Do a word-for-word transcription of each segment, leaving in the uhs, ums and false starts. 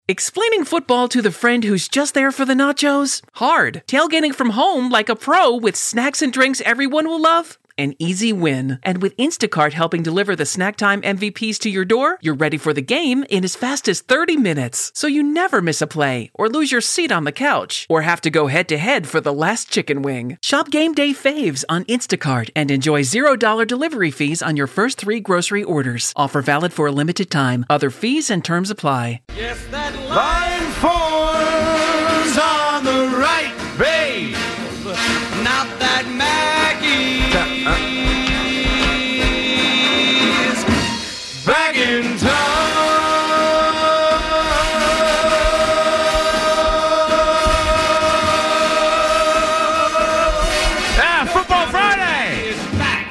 Explaining football to the friend who's just there for the nachos? Hard. Tailgating from home like a pro with snacks and drinks everyone will love? An easy win. And with Instacart helping deliver the snack time M V Ps to your door, you're ready for the game in as fast as thirty minutes. So you never miss a play, or lose your seat on the couch, or have to go head-to-head for the last chicken wing. Shop Game Day Faves on Instacart and enjoy zero dollars delivery fees on your first three grocery orders. Offer valid for a limited time. Other fees and terms apply. Yes, that line four's on the right, babe. Not that Maggie's back in town. Ah, Football Friday is back.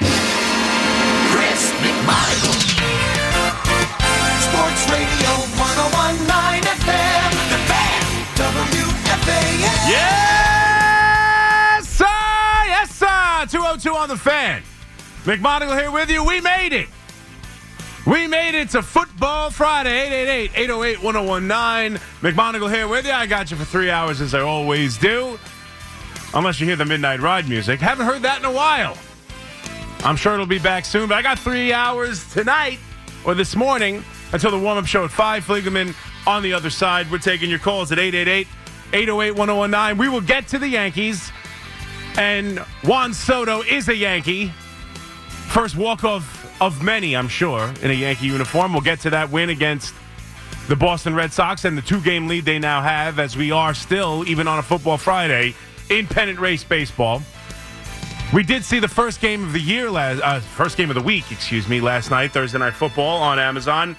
Chris McMichael. Sports Radio one oh one point nine F M. The Fan. W F A N. Yes, sir! Yes, sir! two oh two on the Fan. McMonagle here with you. We made it. We made it to Football Friday. eight eight eight, eight oh eight, one oh one nine. McMonagle here with you. I got you for three hours as I always do. Unless you hear the Midnight Ride music. Haven't heard that in a while. I'm sure it'll be back soon. But I got three hours tonight or this morning until the warm-up show at five. Fliegelman on the other side. We're taking your calls at eight eight eight, eight oh eight, one oh one nine. We will get to the Yankees. And Juan Soto is a Yankee. First walk-off of many, I'm sure, in a Yankee uniform. We'll get to that win against the Boston Red Sox and the two-game lead they now have, as we are still, even on a Football Friday, in pennant race baseball. We did see the first game of the year, last, uh, first game of the week, excuse me, last night, Thursday Night Football on Amazon.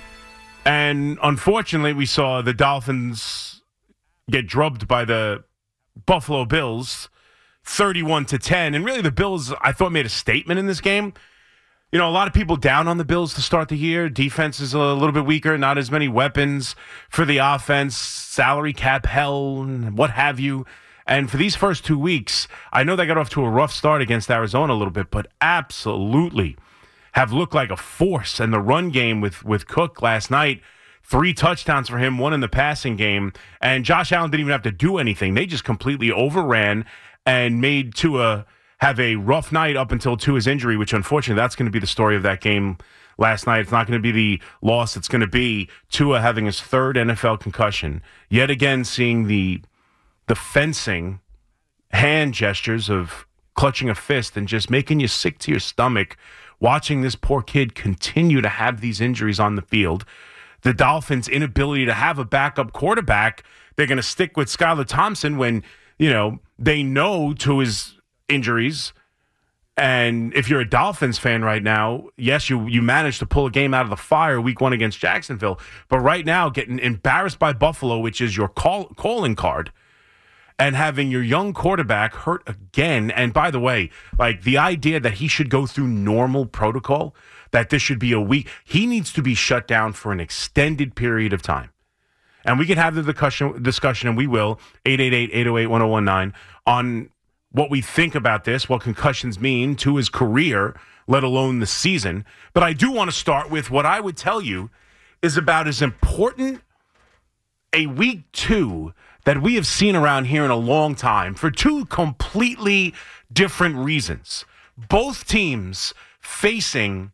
And unfortunately, we saw the Dolphins get drubbed by the Buffalo Bills, thirty-one to ten. And really, the Bills, I thought, made a statement in this game. You know, a lot of people down on the Bills to start the year. Defense is a little bit weaker, not as many weapons for the offense, salary cap hell, what have you. And for these first two weeks, I know they got off to a rough start against Arizona a little bit, but absolutely have looked like a force. And the run game with, with Cook last night, three touchdowns for him, one in the passing game. And Josh Allen didn't even have to do anything. They just completely overran and made Tua have a rough night up until Tua's injury, which unfortunately that's going to be the story of that game last night. It's not going to be the loss. It's going to be Tua having his third N F L concussion. Yet again, seeing the the fencing hand gestures of clutching a fist and just making you sick to your stomach, watching this poor kid continue to have these injuries on the field. The Dolphins' inability to have a backup quarterback. They're going to stick with Skylar Thompson when, you know, they know Tua's injuries. And if you're a Dolphins fan right now, yes, you you managed to pull a game out of the fire week one against Jacksonville. But right now, getting embarrassed by Buffalo, which is your call, calling card, and having your young quarterback hurt again. And by the way, like the idea that he should go through normal protocol, that this should be a week, he needs to be shut down for an extended period of time. And we can have the discussion, discussion and we will, eight eight eight, eight oh eight, one oh one nine, on what we think about this, what concussions mean to his career, let alone the season. But I do want to start with what I would tell you is about as important a week two that we have seen around here in a long time for two completely different reasons. Both teams facing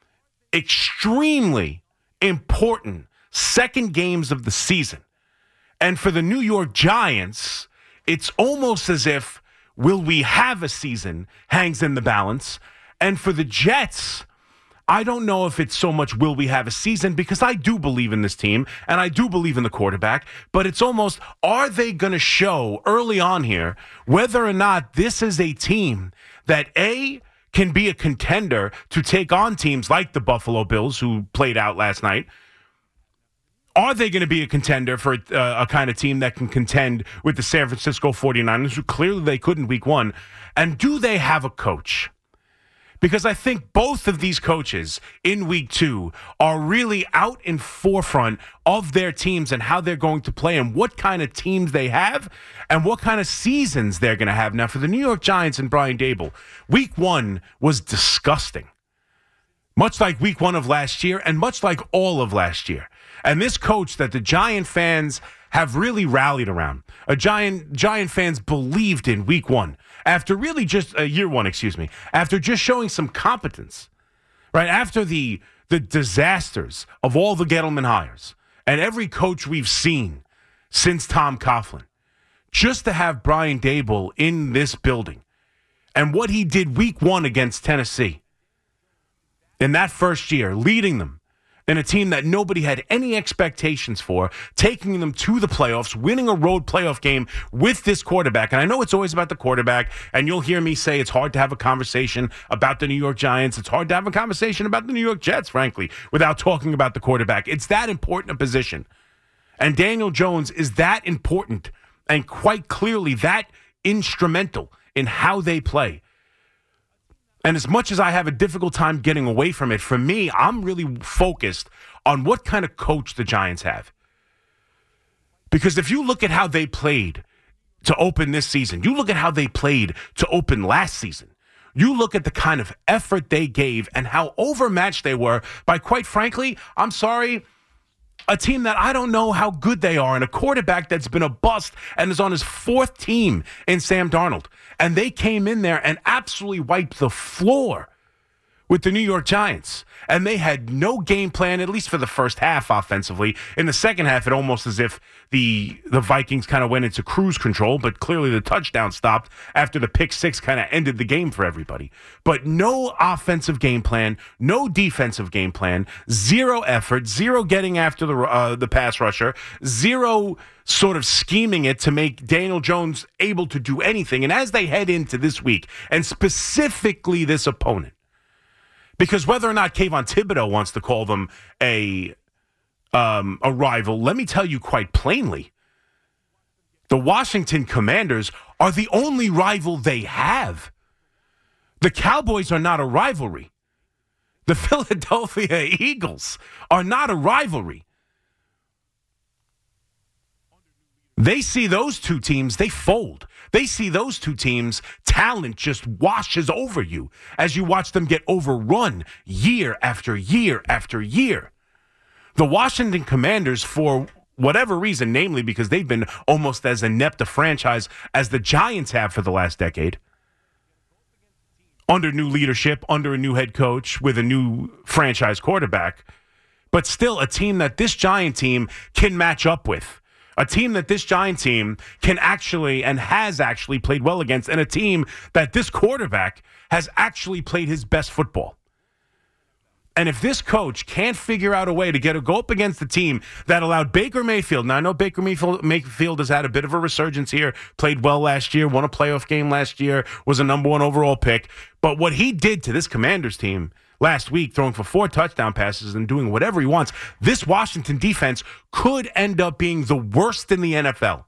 extremely important second games of the season. And for the New York Giants, it's almost as if will we have a season hangs in the balance. And for the Jets, I don't know if it's so much will we have a season, because I do believe in this team and I do believe in the quarterback, but it's almost, are they going to show early on here whether or not this is a team that A, can be a contender to take on teams like the Buffalo Bills, who played out last night? Are they going to be a contender for uh, a kind of team that can contend with the San Francisco forty-niners, who clearly they couldn't week one? And do they have a coach? Because I think both of these coaches in week two are really out in forefront of their teams and how they're going to play and what kind of teams they have and what kind of seasons they're going to have. Now, for the New York Giants and Brian Daboll, week one was disgusting. Much like week one of last year and much like all of last year. And this coach that the Giant fans have really rallied around, a Giant Giant fans believed in week one, after really just, uh, year one, excuse me, after just showing some competence, right? After the the disasters of all the Gettleman hires and every coach we've seen since Tom Coughlin, just to have Brian Daboll in this building and what he did week one against Tennessee in that first year, leading them in a team that nobody had any expectations for, taking them to the playoffs, winning a road playoff game with this quarterback. And I know it's always about the quarterback, and you'll hear me say it's hard to have a conversation about the New York Giants. It's hard to have a conversation about the New York Jets, frankly, without talking about the quarterback. It's that important a position. And Daniel Jones is that important and quite clearly that instrumental in how they play. And as much as I have a difficult time getting away from it, for me, I'm really focused on what kind of coach the Giants have. Because if you look at how they played to open this season, you look at how they played to open last season, you look at the kind of effort they gave and how overmatched they were by, quite frankly, I'm sorry, a team that I don't know how good they are, and a quarterback that's been a bust and is on his fourth team in Sam Darnold. And they came in there and absolutely wiped the floor with the New York Giants. And they had no game plan, at least for the first half offensively. In the second half, it almost as if the the Vikings kind of went into cruise control, but clearly the touchdown stopped after the pick six kind of ended the game for everybody. But no offensive game plan, no defensive game plan, zero effort, zero getting after the uh, the pass rusher, zero sort of scheming it to make Daniel Jones able to do anything. And as they head into this week, and specifically this opponent, because whether or not Kayvon Thibodeau wants to call them a um, a rival, let me tell you quite plainly, the Washington Commanders are the only rival they have. The Cowboys are not a rivalry. The Philadelphia Eagles are not a rivalry. They see those two teams, they fold. They see those two teams, talent just washes over you as you watch them get overrun year after year after year. The Washington Commanders, for whatever reason, namely because they've been almost as inept a franchise as the Giants have for the last decade, under new leadership, under a new head coach, with a new franchise quarterback, but still a team that this Giant team can match up with. A team that this Giant team can actually and has actually played well against, and a team that this quarterback has actually played his best football. And if this coach can't figure out a way to get a go up against the team that allowed Baker Mayfield, now I know Baker Mayfield, Mayfield has had a bit of a resurgence here, played well last year, won a playoff game last year, was a number one overall pick, but what he did to this Commanders team last week, throwing for four touchdown passes and doing whatever he wants, this Washington defense could end up being the worst in the N F L.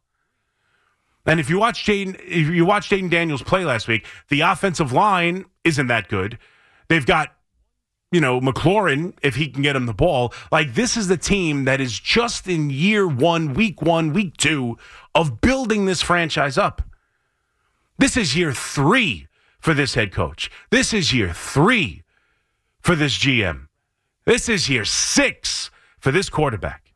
And if you watch Jaden, if you watch Jaden Daniels play last week, the offensive line isn't that good. They've got, you know, McLaurin, if he can get him the ball. Like, this is the team that is just in year one, week one, week two of building this franchise up. This is year three for this head coach. This is year three for this G M. This is year six for this quarterback.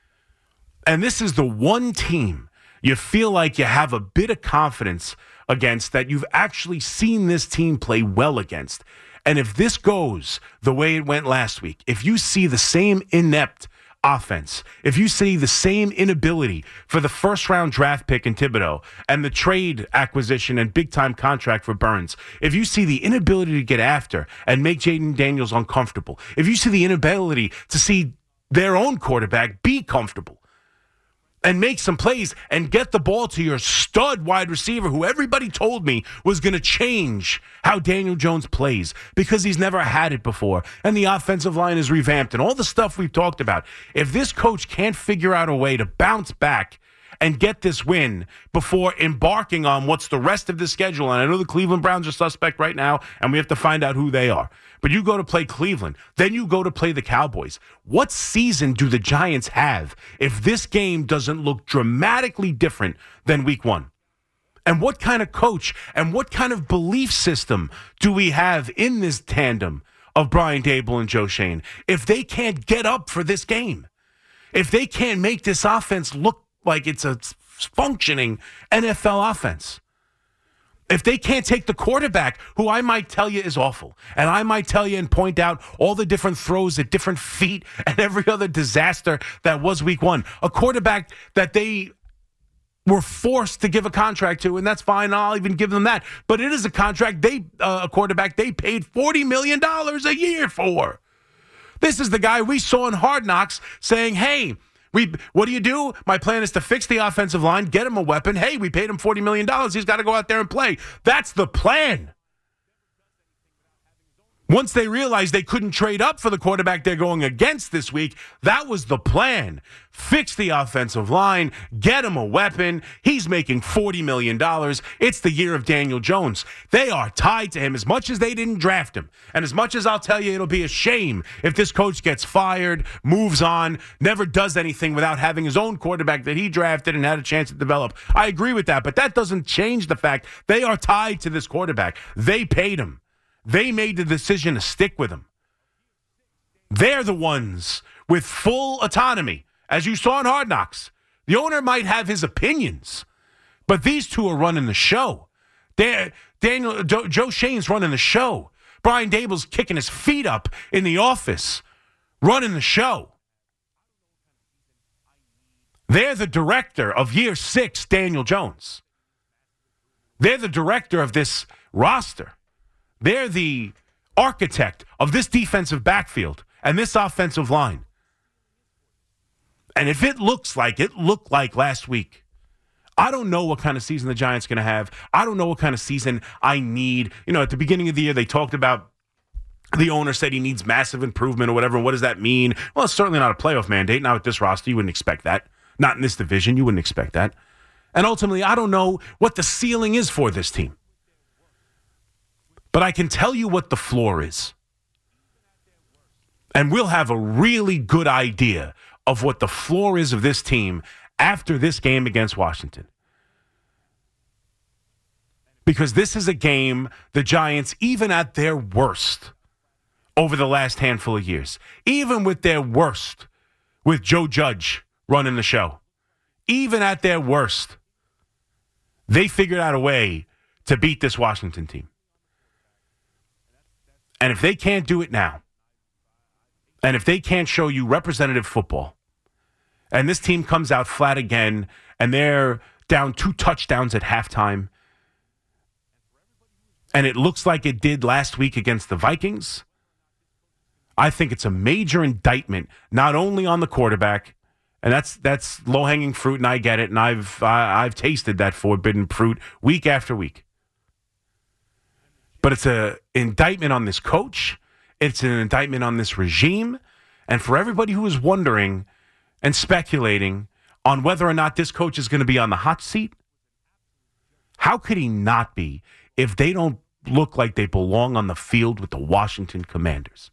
And this is the one team you feel like you have a bit of confidence against, that you've actually seen this team play well against. And if this goes the way it went last week, if you see the same inept offense, if you see the same inability for the first round draft pick in Thibodeau and the trade acquisition and big time contract for Burns, if you see the inability to get after and make Jaden Daniels uncomfortable, if you see the inability to see their own quarterback be comfortable and make some plays and get the ball to your stud wide receiver who everybody told me was going to change how Daniel Jones plays because he's never had it before, and the offensive line is revamped and all the stuff we've talked about. If this coach can't figure out a way to bounce back and get this win before embarking on what's the rest of the schedule, and I know the Cleveland Browns are suspect right now, and we have to find out who they are, but you go to play Cleveland, then you go to play the Cowboys. What season do the Giants have if this game doesn't look dramatically different than week one? And what kind of coach and what kind of belief system do we have in this tandem of Brian Daboll and Joe Schoen if they can't get up for this game? if they can't make this offense look like it's a functioning N F L offense, if they can't take the quarterback, who I might tell you is awful, and I might tell you and point out all the different throws at different feet and every other disaster that was week one, a quarterback that they were forced to give a contract to, and that's fine. I'll even give them that. But it is a contract, they uh, a quarterback they paid forty million dollars a year for. This is the guy we saw in Hard Knocks saying, hey, we what do you do? My plan is to fix the offensive line, get him a weapon. Hey, we paid him forty million dollars. He's got to go out there and play. That's the plan. Once they realized they couldn't trade up for the quarterback they're going against this week, that was the plan. Fix the offensive line, get him a weapon. He's making forty million dollars. It's the year of Daniel Jones. They are tied to him as much as they didn't draft him. And as much as I'll tell you it'll be a shame if this coach gets fired, moves on, never does anything without having his own quarterback that he drafted and had a chance to develop. I agree with that, but that doesn't change the fact they are tied to this quarterback. They paid him. They made the decision to stick with him. They're the ones with full autonomy. As you saw in Hard Knocks, the owner might have his opinions, but these two are running the show. They're, Daniel Joe, Joe Shane's running the show. Brian Dable's kicking his feet up in the office, running the show. They're the director of year six, Daniel Jones. They're the director of this roster. They're the architect of this defensive backfield and this offensive line. And if it looks like it looked like last week, I don't know what kind of season the Giants are going to have. I don't know what kind of season I need. You know, at the beginning of the year, they talked about the owner said he needs massive improvement or whatever. What does that mean? Well, it's certainly not a playoff mandate. Not with this roster. You wouldn't expect that. Not in this division. You wouldn't expect that. And ultimately, I don't know what the ceiling is for this team. But I can tell you what the floor is. And we'll have a really good idea of what the floor is of this team after this game against Washington. Because this is a game the Giants, even at their worst over the last handful of years, even with their worst, with Joe Judge running the show, even at their worst, they figured out a way to beat this Washington team. And if they can't do it now, and if they can't show you representative football, and this team comes out flat again, and they're down two touchdowns at halftime, and it looks like it did last week against the Vikings, I think it's a major indictment, not only on the quarterback, and that's that's low-hanging fruit, and I get it, and I've I, I've tasted that forbidden fruit week after week. But it's an indictment on this coach. It's an indictment on this regime. And for everybody who is wondering and speculating on whether or not this coach is going to be on the hot seat, how could he not be if they don't look like they belong on the field with the Washington Commanders?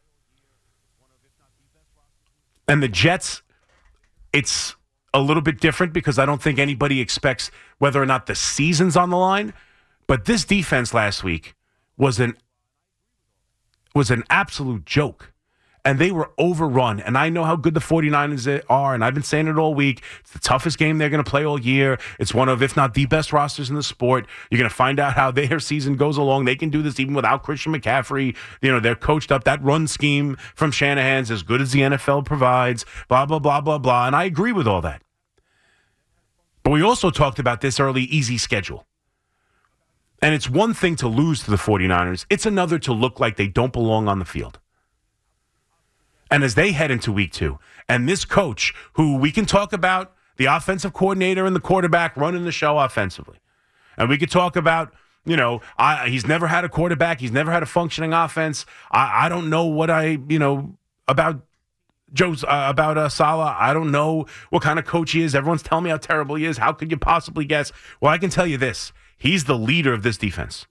And the Jets, it's a little bit different because I don't think anybody expects whether or not the season's on the line. But this defense last week was an was an absolute joke. And they were overrun. And I know how good the 49ers are, and I've been saying it all week. It's the toughest game they're going to play all year. It's one of, if not the best rosters in the sport. You're going to find out how their season goes along. They can do this even without Christian McCaffrey. You know, they're coached up. That run scheme from Shanahan's as good as the N F L provides, blah, blah, blah, blah, blah. And I agree with all that. But we also talked about this early easy schedule. And it's one thing to lose to the 49ers. It's another to look like they don't belong on the field. And as they head into week two, and this coach, who we can talk about, the offensive coordinator and the quarterback running the show offensively. And we could talk about, you know, I, he's never had a quarterback. He's never had a functioning offense. I, I don't know what I, you know, about Joe's, uh, about uh, Saleh. I don't know what kind of coach he is. Everyone's telling me how terrible he is. How could you possibly guess? Well, I can tell you this. He's the leader of this defense.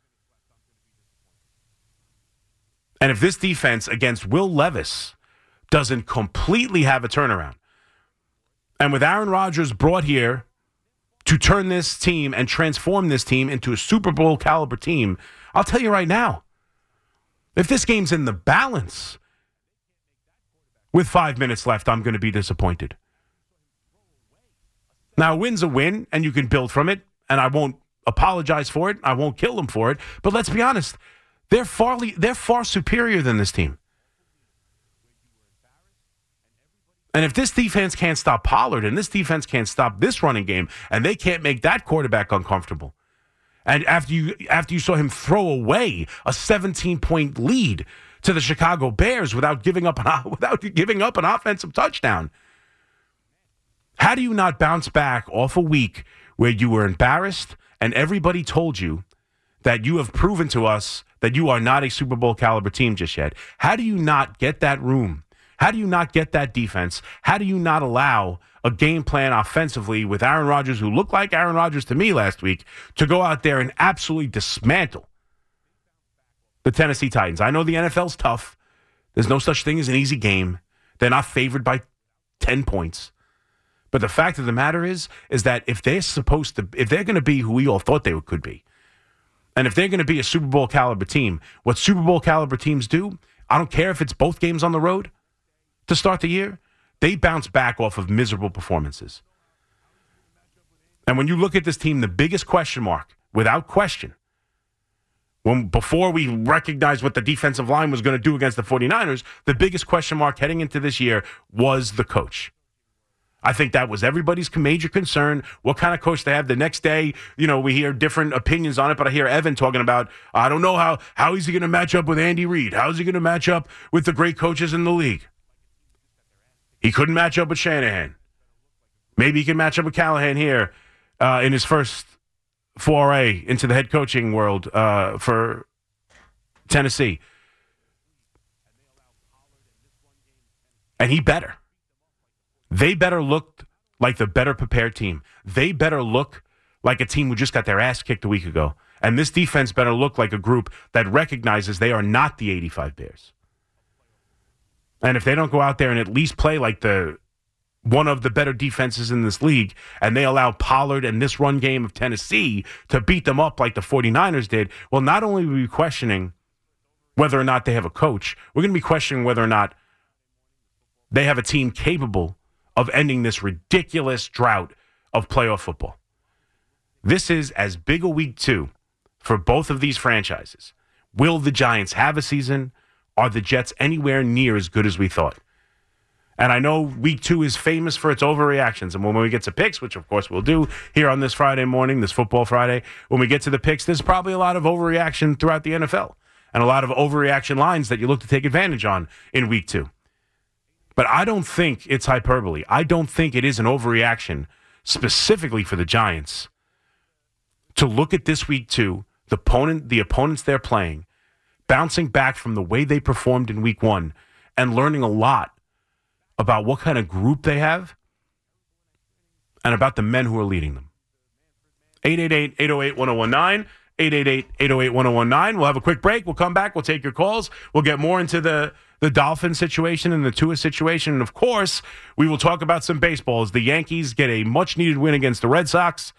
And if this defense against Will Levis doesn't completely have a turnaround, and with Aaron Rodgers brought here to turn this team and transform this team into a Super Bowl caliber team, I'll tell you right now, if this game's in the balance, with five minutes left, I'm going to be disappointed. Now, a win's a win, and you can build from it, and I won't apologize for it. I won't kill them for it. But let's be honest, they're far, they're far superior than this team. And if this defense can't stop Pollard, and this defense can't stop this running game, and they can't make that quarterback uncomfortable, and after you after you saw him throw away a seventeen-point lead to the Chicago Bears without giving up an without giving up an offensive touchdown, how do you not bounce back off a week where you were embarrassed and everybody told you that you have proven to us that you are not a Super Bowl caliber team just yet? How do you not get that room? How do you not get that defense? How do you not allow a game plan offensively with Aaron Rodgers, who looked like Aaron Rodgers to me last week, to go out there and absolutely dismantle the Tennessee Titans? I know the N F L's tough. There's no such thing as an easy game. They're not favored by ten points. But the fact of the matter is, is that if they're supposed to, if they're going to be who we all thought they could be, and if they're going to be a Super Bowl caliber team, what Super Bowl caliber teams do, I don't care if it's both games on the road to start the year, they bounce back off of miserable performances. And when you look at this team, the biggest question mark, without question, when before we recognized what the defensive line was going to do against the 49ers, the biggest question mark heading into this year was the coach. I think that was everybody's major concern. What kind of coach they have the next day? You know, we hear different opinions on it, but I hear Evan talking about, I don't know how, how is he going to match up with Andy Reid? How is he going to match up with the great coaches in the league? He couldn't match up with Shanahan. Maybe he can match up with Callahan here uh, in his first foray into the head coaching world uh, for Tennessee. And he better. They better look like the better prepared team. They better look like a team who just got their ass kicked a week ago. And this defense better look like a group that recognizes they are not the eighty-five Bears. And if they don't go out there and at least play like the one of the better defenses in this league, and they allow Pollard and this run game of Tennessee to beat them up like the 49ers did, well, not only will we be questioning whether or not they have a coach, we're going to be questioning whether or not they have a team capable of ending this ridiculous drought of playoff football. This is as big a week two for both of these franchises. Will the Giants have a season? Are the Jets anywhere near as good as we thought? And I know week two is famous for its overreactions. And when we get to picks, which of course we'll do here on this Friday morning, this Football Friday, when we get to the picks, there's probably a lot of overreaction throughout the N F L and a lot of overreaction lines that you look to take advantage on in week two. But I don't think it's hyperbole. I don't think it is an overreaction specifically for the Giants to look at this week two, the opponent, the opponents they're playing, bouncing back from the way they performed in week one and learning a lot about what kind of group they have and about the men who are leading them. eight eight eight, eight oh eight, one oh one nine, eight eight eight, eight oh eight, one oh one nine. We'll have a quick break. We'll come back. We'll take your calls. We'll get more into the, the Dolphins situation and the Tua situation. And, of course, we will talk about some baseball as the Yankees get a much-needed win against the Red Sox.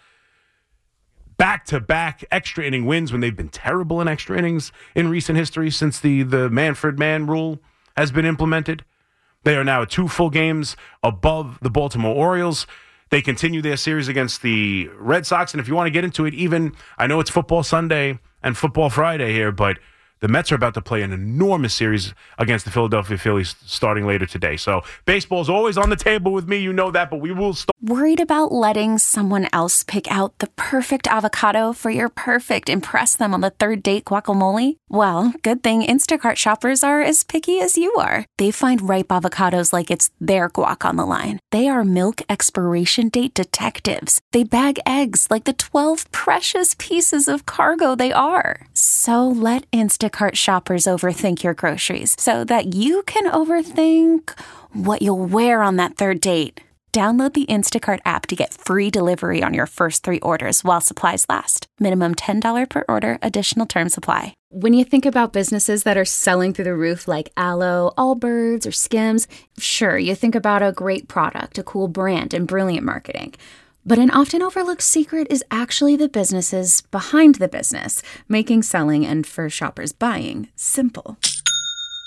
Back-to-back extra inning wins when they've been terrible in extra innings in recent history since the, the Manfred Man rule has been implemented. They are now two full games above the Baltimore Orioles. They continue their series against the Red Sox. And if you want to get into it, even, I know it's Football Sunday and Football Friday here, but the Mets are about to play an enormous series against the Philadelphia Phillies starting later today. So baseball is always on the table with me. You know that, but we will start. Worried about letting someone else pick out the perfect avocado for your perfect impress them on the third date guacamole? Well, good thing Instacart shoppers are as picky as you are. They find ripe avocados like it's their guac on the line. They are milk expiration date detectives. They bag eggs like the twelve precious pieces of cargo they are. So let Instacart shoppers overthink your groceries so that you can overthink what you'll wear on that third date. Download the Instacart app to get free delivery on your first three orders while supplies last. Minimum ten dollars per order. Additional terms apply. When you think about businesses that are selling through the roof like Aloe, Allbirds, or Skims, sure, you think about a great product, a cool brand, and brilliant marketing. But an often overlooked secret is actually the businesses behind the business, making selling and for shoppers buying simple.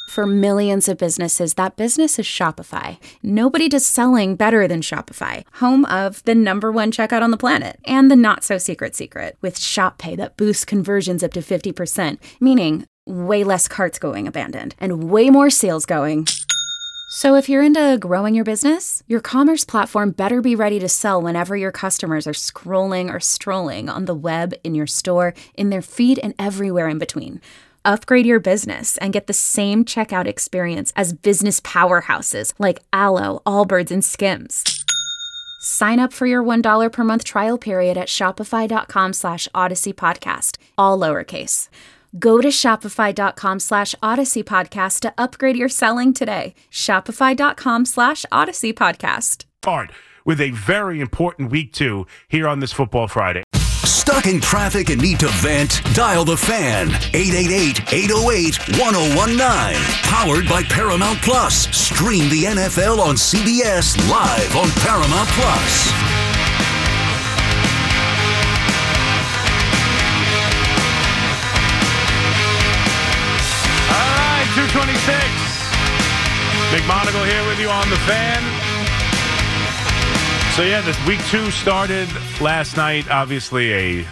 For millions of businesses, that business is Shopify. Nobody does selling better than Shopify, home of the number one checkout on the planet and the not-so-secret secret with Shop Pay that boosts conversions up to fifty percent, meaning way less carts going abandoned and way more sales going. So if you're into growing your business, your commerce platform better be ready to sell whenever your customers are scrolling or strolling on the web, in your store, in their feed, and everywhere in between. Upgrade your business and get the same checkout experience as business powerhouses like Alo, Allbirds, and Skims. Sign up for your one dollar per month trial period at shopify.com slash Odyssey Podcast, all lowercase. Go to shopify.com slash Odyssey Podcast to upgrade your selling today. Shopify.com slash Odyssey Podcast. Start with a very important week two here on this Football Friday. Stuck in traffic and need to vent? Dial the Fan. eight eight eight, eight oh eight, one oh one nine. Powered by Paramount Plus. Stream the N F L on C B S live on Paramount Plus. All right, two twenty-six. McMonagle here with you on the Fan. So, yeah, this week two started last night. Obviously, a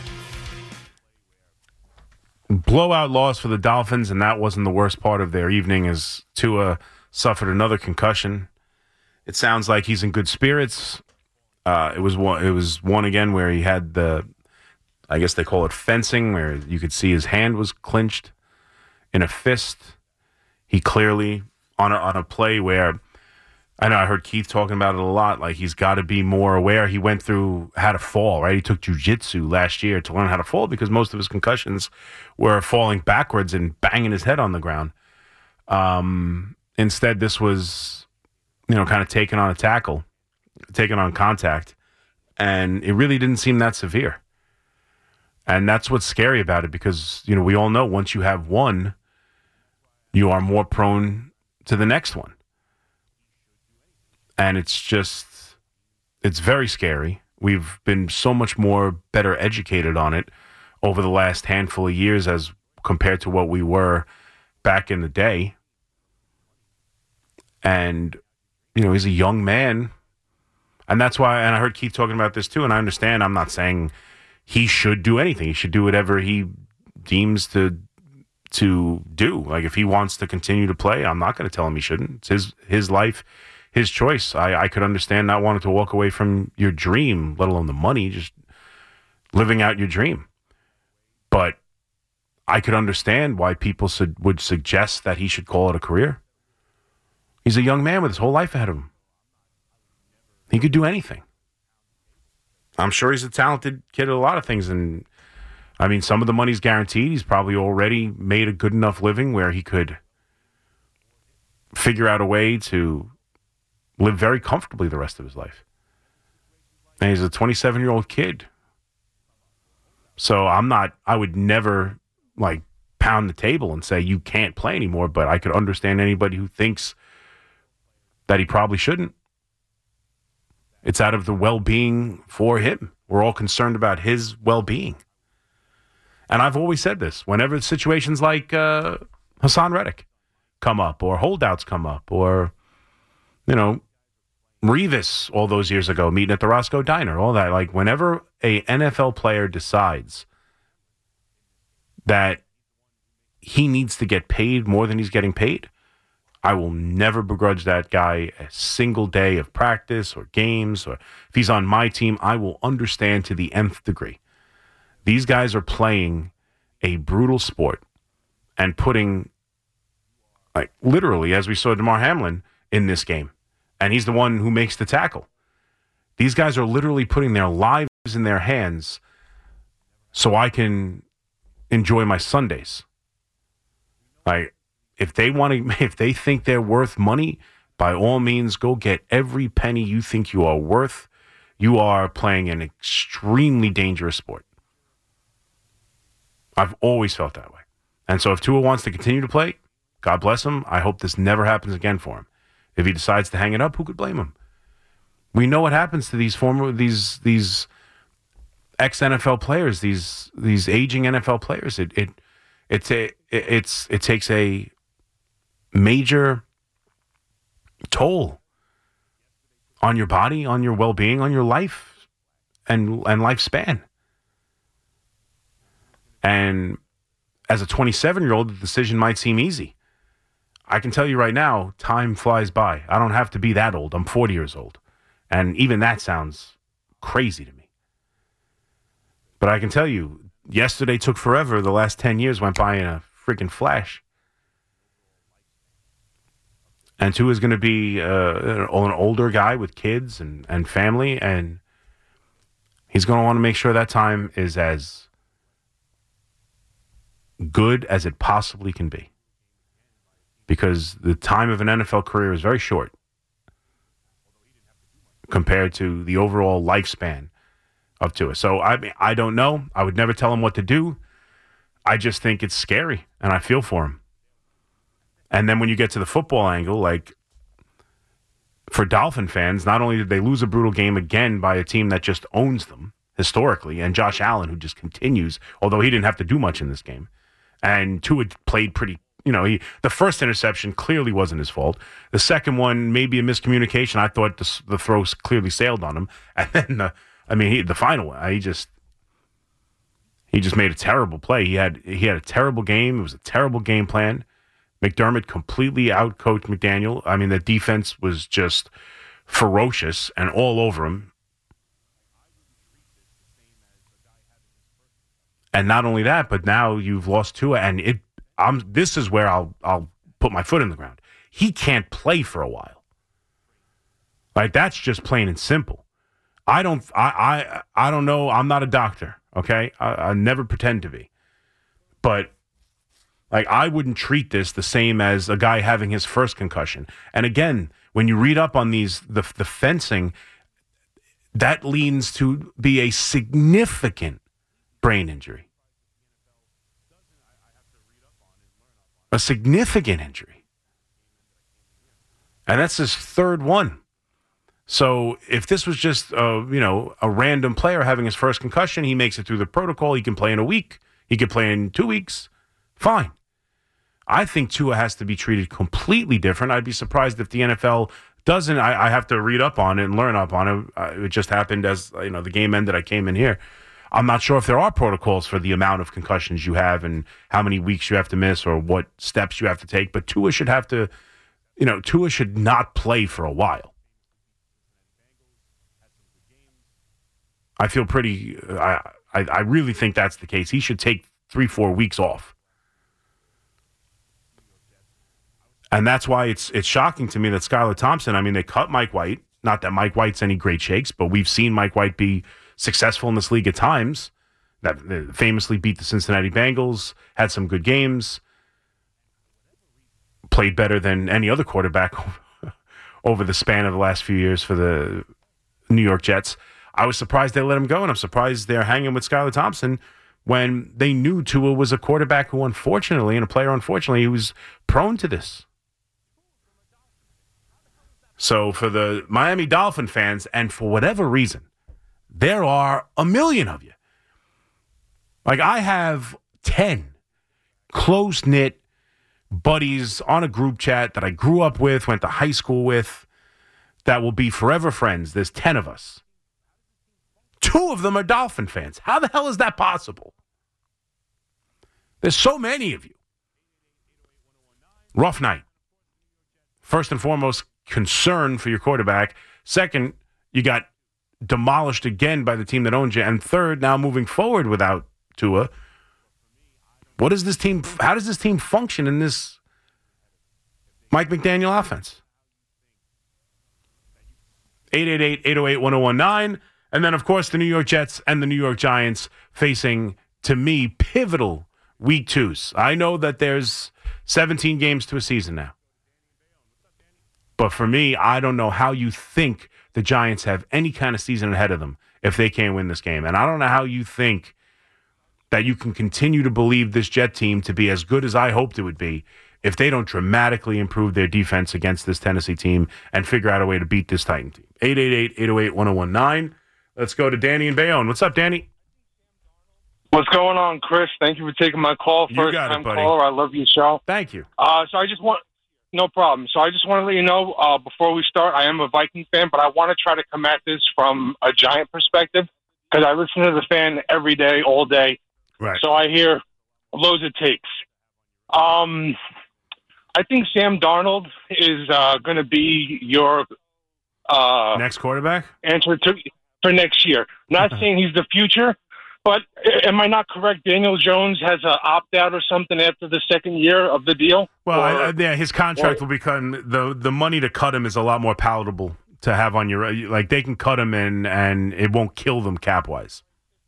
blowout loss for the Dolphins, and that wasn't the worst part of their evening as Tua suffered another concussion. It sounds like he's in good spirits. Uh, it was one, it was one again where he had the, I guess they call it fencing, where you could see his hand was clinched in a fist. He clearly, on a, on a play where, I know I heard Keith talking about it a lot. Like, he's got to be more aware. He went through how to fall, right? He took jiu-jitsu last year to learn how to fall because most of his concussions were falling backwards and banging his head on the ground. Um, instead, this was, you know, kind of taking on a tackle, taking on contact, and it really didn't seem that severe. And that's what's scary about it because, you know, we all know once you have one, you are more prone to the next one. And it's just, it's very scary. We've been so much more better educated on it over the last handful of years as compared to what we were back in the day. And, you know, he's a young man. And that's why, and I heard Keith talking about this too, and I understand, I'm not saying he should do anything. He should do whatever he deems to to do. Like, if he wants to continue to play, I'm not going to tell him he shouldn't. It's his, his life. His choice. I, I could understand not wanting to walk away from your dream, let alone the money, just living out your dream. But I could understand why people su- would suggest that he should call it a career. He's a young man with his whole life ahead of him. He could do anything. I'm sure he's a talented kid at a lot of things. And, I mean, some of the money's guaranteed. He's probably already made a good enough living where he could figure out a way to live very comfortably the rest of his life. And he's a twenty-seven-year-old kid. So I'm not, I would never, like, pound the table and say you can't play anymore, but I could understand anybody who thinks that he probably shouldn't. It's out of the well-being for him. We're all concerned about his well-being. And I've always said this. Whenever situations like uh, Hassan Reddick come up, or holdouts come up, or, you know, Revis all those years ago meeting at the Roscoe Diner, all that. Like, whenever a N F L player decides that he needs to get paid more than he's getting paid, I will never begrudge that guy a single day of practice or games. Or if he's on my team, I will understand to the nth degree. These guys are playing a brutal sport and putting, like, literally, as we saw DeMar Hamlin in this game, and he's the one who makes the tackle. These guys are literally putting their lives in their hands so I can enjoy my Sundays. Like, if they want to, if they think they're worth money, by all means, go get every penny you think you are worth. You are playing an extremely dangerous sport. I've always felt that way. And so if Tua wants to continue to play, God bless him. I hope this never happens again for him. If he decides to hang it up, who could blame him? We know what happens to these former these these ex-N F L players, these these aging N F L players. It it it's a it, it's it takes a major toll on your body, on your well-being, on your life and and lifespan. And as a twenty-seven-year-old, the decision might seem easy. I can tell you right now, time flies by. I don't have to be that old. I'm forty years old. And even that sounds crazy to me. But I can tell you, yesterday took forever. The last ten years went by in a freaking flash. And Tua is going to be uh, an older guy with kids and, and family, and he's going to want to make sure that time is as good as it possibly can be. Because the time of an N F L career is very short compared to the overall lifespan of Tua. So, I mean, I don't know. I would never tell him what to do. I just think it's scary, and I feel for him. And then when you get to the football angle, like for Dolphin fans, not only did they lose a brutal game again by a team that just owns them historically, and Josh Allen, who just continues, although he didn't have to do much in this game, and Tua played pretty, you know, he the first interception clearly wasn't his fault. The second one, maybe a miscommunication. I thought the, the throw clearly sailed on him. And then, the, I mean, he, the final one, he just he just made a terrible play. He had he had a terrible game. It was a terrible game plan. McDermott completely outcoached McDaniel. I mean, the defense was just ferocious and all over him. And not only that, but now you've lost Tua, and it. I'm. This is where I'll I'll put my foot in the ground. He can't play for a while. Like, that's just plain and simple. I don't. I I I don't know. I'm not a doctor. Okay, I, I never pretend to be, but. Like, I wouldn't treat this the same as a guy having his first concussion. And again, when you read up on these, the, the fencing, that leans to be a significant brain injury. A significant injury. And that's his third one. So if this was just, uh, you know, a random player having his first concussion, he makes it through the protocol, he can play in a week, he can play in two weeks, fine. I think Tua has to be treated completely different. I'd be surprised if the N F L doesn't. I, I have to read up on it and learn up on it. Uh, it just happened as, you know, the game ended. I came in here. I'm not sure if there are protocols for the amount of concussions you have and how many weeks you have to miss or what steps you have to take. But Tua should have to, you know, Tua should not play for a while. I feel pretty. I I, I really think that's the case. He should take three, four weeks off. And that's why it's it's shocking to me that Skylar Thompson, I mean, they cut Mike White. Not that Mike White's any great shakes, but we've seen Mike White be successful in this league at times. That famously beat the Cincinnati Bengals, had some good games, played better than any other quarterback over the span of the last few years for the New York Jets. I was surprised they let him go, and I'm surprised they're hanging with Skylar Thompson when they knew Tua was a quarterback who, unfortunately, and a player, unfortunately, he was prone to this. So for the Miami Dolphin fans, and for whatever reason, there are a million of you. Like, I have ten close-knit buddies on a group chat that I grew up with, went to high school with, that will be forever friends. There's ten of us. Two of them are Dolphin fans. How the hell is that possible? There's so many of you. Rough night. First and foremost, concern for your quarterback. Second, you got demolished again by the team that owns you. And third, now moving forward without Tua, what is this team? How does this team function in this Mike McDaniel offense? eight eight eight, eight oh eight, one oh one nine. And then, of course, the New York Jets and the New York Giants facing, to me, pivotal week twos. I know that there's seventeen games to a season now. But for me, I don't know how you think the Giants have any kind of season ahead of them if they can't win this game. And I don't know how you think that you can continue to believe this Jet team to be as good as I hoped it would be if they don't dramatically improve their defense against this Tennessee team and figure out a way to beat this Titan team. eight eight eight, eight oh eight, one oh one nine. Let's go to Danny in Bayonne. What's up, Danny? What's going on, Chris? Thank you for taking my call. You First got it, time buddy. caller. I love your show. Thank you. Uh, so I just want, no problem. So I just want to let you know uh, before we start, I am a Viking fan, but I want to try to come at this from a Giant perspective because I listen to the fan every day, all day. Right. So I hear loads of takes. Um, I think Sam Darnold is uh, going to be your uh, next quarterback answer to for next year. Not saying he's the future, but am I not correct? Daniel Jones has an opt-out or something after the second year of the deal? Well, or, I, I, yeah, his contract or, will become the the money to cut him is a lot more palatable to have on your like they can cut him in and it won't kill them cap wise.